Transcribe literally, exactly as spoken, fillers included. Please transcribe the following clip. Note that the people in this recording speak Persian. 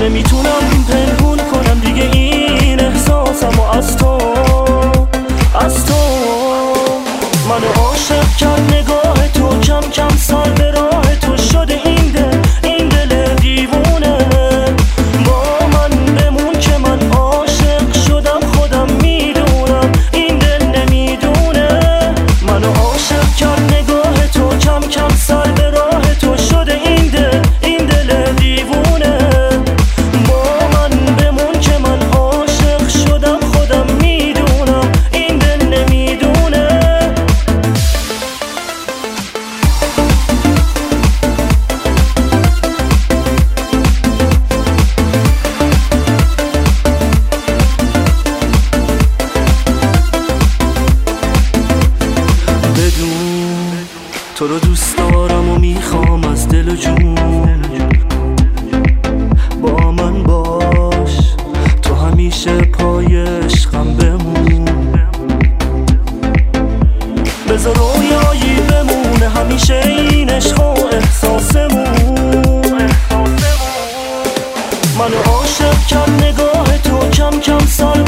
نمیتونم پنهون کنم دیگه این احساسمو از تو، از تو. منو عاشق کرد نگاه تو، کم کم سر به راه تو شده این دل، این دل دیوونه. با من بمون که من عاشق شدم، خودم میدونم این دل نمیدونه. منو عاشق کرد نگاه تو، کم کم سر به راه تو شده این دل، این دل دیوونه. با من بمون که من عاشق شدم، خودم میدونم این دل نمیدونه. بدون تو رو دوست دارم و میخوام از دل و جون. با من باش، تو همیشه پای عشقم بمون. بذار رویایی بمونه همیشه این عشق و احساسمون. منو عاشق کرد نگاه تو، کم کم سر